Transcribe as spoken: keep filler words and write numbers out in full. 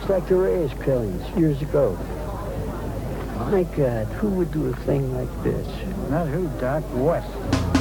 It's like the Reyes killings years ago. My God, who would do a thing like this? Not who, Doc. What?